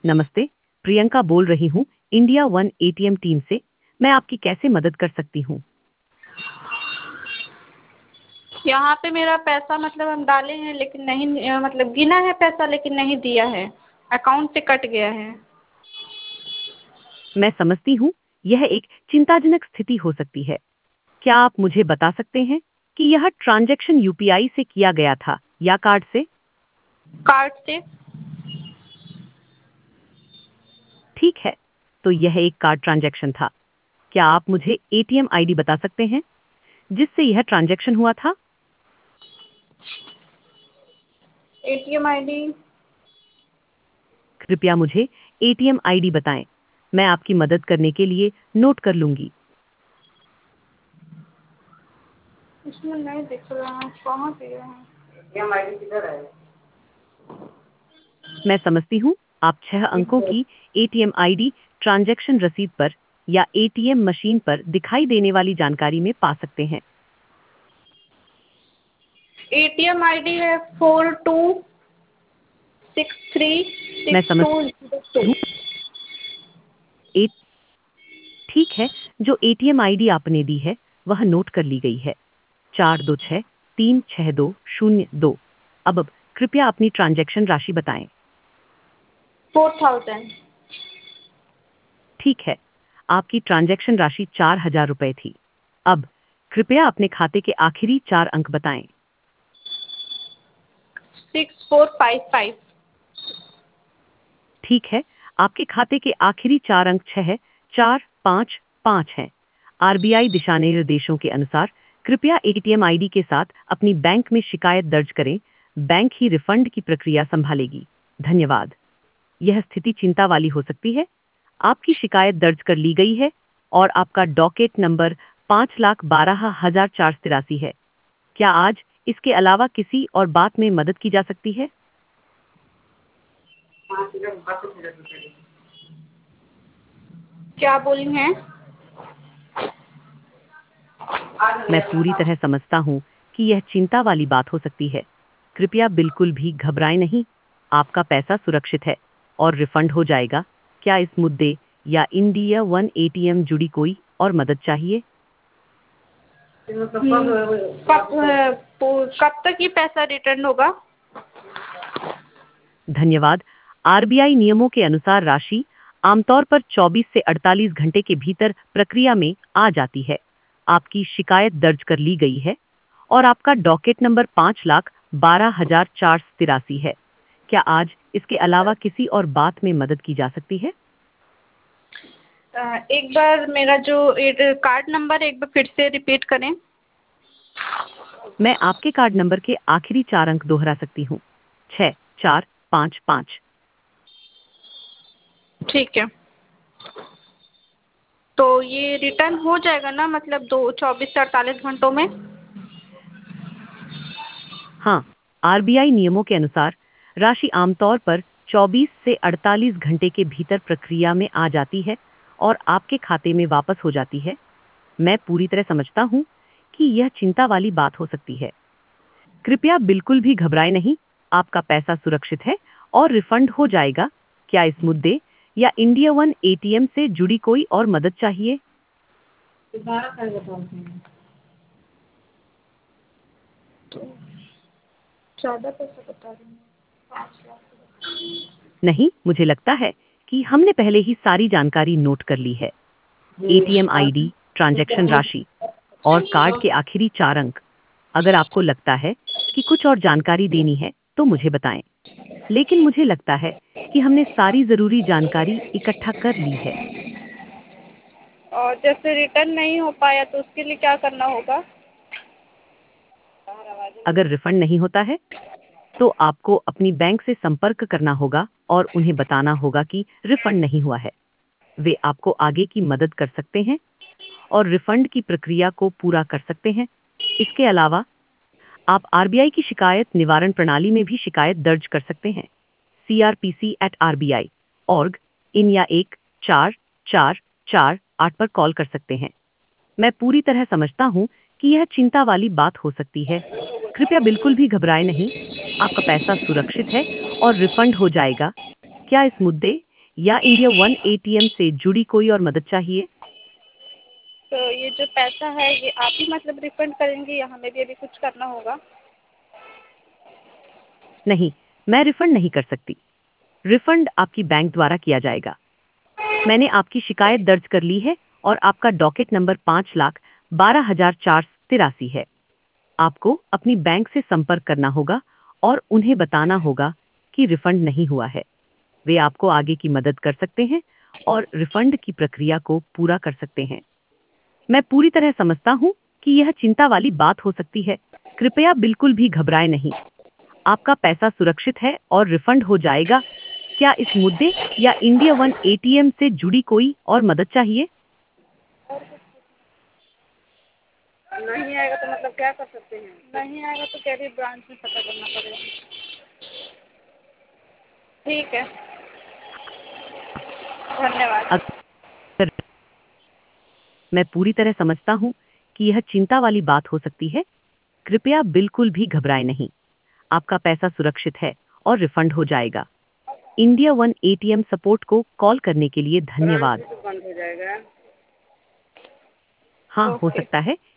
नमस्ते, प्रियंका बोल रही हूँ इंडिया वन एटीएम टीम से। मैं आपकी कैसे मदद कर सकती हूँ? यहाँ पे मेरा पैसा मतलब हम डाले हैं लेकिन नहीं मतलब गिना है पैसा लेकिन नहीं दिया है, अकाउंट से कट गया है। मैं समझती हूँ, यह एक चिंताजनक स्थिति हो सकती है। क्या आप मुझे बता सकते हैं कि यह ट्रांजैक्शन यूपीआई से किया गया था या कार्ड से? कार्ड से। ठीक है, तो यह एक कार्ड ट्रांजैक्शन था। क्या आप मुझे एटीएम आईडी बता सकते हैं जिससे यह ट्रांजैक्शन हुआ था? एटीएम आईडी कृपया मुझे एटीएम आईडी बताएं। मैं आपकी मदद करने के लिए नोट कर लूंगी। इसमें नहीं दिख रहा है, कहाँ पे है? एटीएम आईडी किधर है? मैं समझती हूँ, आप 6 अंकों की एटीएम आईडी ट्रांजैक्शन रसीद पर या एटीएम मशीन पर दिखाई देने वाली जानकारी में पा सकते हैं। एटीएम आईडी है 4263 मैं 6202। समझती हूँ। ए ठीक है, जो एटीएम आईडी आपने दी है वह नोट कर ली गई है। 42636202। अब कृपया अपनी ट्रांजैक्शन राशि बताएं। 4000। ठीक है, आपकी ट्रांजैक्शन राशि 4000 रुपए थी। अब कृपया अपने खाते के आखिरी 4 अंक बताएं। 6455। ठीक है, आपके खाते के आखिरी 4 अंक 6455 हैं। आरबीआई दिशा निर्देशों के अनुसार कृपया एटीएम आईडी के साथ अपनी बैंक में शिकायत दर्ज करें। बैंक ही रिफंड की प्रक्रिया संभालेगी। धन्यवाद। यह स्थिति चिंता वाली हो सकती है। आपकी शिकायत दर्ज कर ली गई है और आपका डॉकेट नंबर 5,12,483 है। क्या आज इसके अलावा किसी और बात में मदद की जा सकती है? क्या बोली हैं? मैं पूरी तरह समझता हूँ कि यह चिंता वाली बात हो सकती है। कृपया बिल्कुल भी घबराएं नहीं। आपका पैसा सुरक्षित है और रिफंड हो जाएगा। क्या इस मुद्दे या इंडिया वन एटीएम जुड़ी कोई और मदद चाहिए? कब तक ये पैसा रिटर्न होगा? धन्यवाद। आरबीआई नियमों के अनुसार राशि आमतौर पर 24 से 48 घंटे के भीतर प्रक्रिया में आ जाती है। आपकी शिकायत दर्ज कर ली गई है और आपका डॉकेट नंबर 5,12,483 है। क्या आज इसके अलावा किसी और बात में मदद की जा सकती है? एक बार मेरा जो कार्ड नंबर एक बार फिर से रिपीट करें। मैं आपके कार्ड नंबर के आखिरी 4 अंक दोहरा सकती हूँ। 6455। ठीक है, तो ये रिटर्न हो जाएगा ना, मतलब 24 से 48 घंटों में? हाँ, आरबीआई नियमों के अनुसार राशि आमतौर पर 24 से 48 घंटे के भीतर प्रक्रिया में आ जाती है और आपके खाते में वापस हो जाती है। मैं पूरी तरह समझता हूँ कि यह चिंता वाली बात हो सकती है। कृपया बिल्कुल भी घबराएं नहीं। आपका पैसा सुरक्षित है और रिफंड हो जाएगा। क्या इस मुद्दे या इंडिया वन एटीएम से जुड़ी कोई और मदद चाहिए? ज़्यादा पैसा बता रही हूँ, 5 लाख। नहीं, मुझे लगता है कि हमने पहले ही सारी जानकारी नोट कर ली है। एटीएम आईडी, ट्रांजैक्शन राशि और कार्ड के आखिरी 4 अंक। अगर आपको लगता है कि कुछ और जानकारी देनी है तो मुझे बताएं। लेकिन मुझे लगता है कि हमने सारी जरूरी जानकारी इकट्ठा कर ली है। और जैसे रिटर्न नहीं हो पाया तो उसके लिए क्या करना होगा? अगर रिफंड नहीं होता है तो आपको अपनी बैंक से संपर्क करना होगा और उन्हें बताना होगा कि रिफंड नहीं हुआ है। वे आपको आगे की मदद कर सकते हैं और रिफंड की प्रक्रिया को पूरा कर सकते हैं। इसके अलावा आप आरबीआई की शिकायत निवारण प्रणाली में भी शिकायत दर्ज कर सकते हैं। crpc@rbi.org इन या 14448 पर कॉल कर सकते हैं। मैं पूरी तरह समझता हूँ कि यह चिंता वाली बात हो सकती है। कृपया बिल्कुल भी घबराएं नहीं। आपका पैसा सुरक्षित है और रिफंड हो जाएगा। क्या इस मुद्दे या इंडिया वन एटीएम से जुड़ी कोई और मदद चाहिए? तो ये जो पैसा है ये आप ही मतलब रिफंड करेंगे या हमें भी अभी कुछ करना होगा? नहीं, मैं रिफंड नहीं कर सकती। रिफंड आपकी बैंक द्वारा किया जाएगा। मैंने आपकी शिकायत दर्ज कर ली है और आपका डॉकेट नंबर 5,12,483 है। आपको अपनी बैंक से संपर्क करना होगा और उन्हें बताना होगा कि रिफंड नहीं हुआ है। वे आपको आगे की मदद कर सकते हैं और रिफंड की प्रक्रिया को पूरा कर सकते हैं। मैं पूरी तरह समझता हूँ कि यह चिंता वाली बात हो सकती है। कृपया बिल्कुल भी घबराएं नहीं। आपका पैसा सुरक्षित है और रिफंड हो जाएगा। क्या इस मुद्दे या इंडिया वन एटीएम से जुड़ी कोई और मदद चाहिए? नहीं आएगा तो मतलब क्या कर सकते हैं? नहीं आएगा तो कह रही ब्रांच में पता करना पड़ेगा। ठीक है, धन्यवाद। अगर मैं पूरी तरह समझता हूँ कि यह चिंता वाली बात हो सकती है। कृपया बिल्कुल भी घबराएं नहीं। आपका पैसा सुरक्षित है और रिफंड हो जाएगा। इंडिया वन एटीएम सपोर्ट को कॉल करने के लिए ब्रांच धन्यवाद। भी तो बंद हो जाएगा। हाँ, हो ओके। सकता है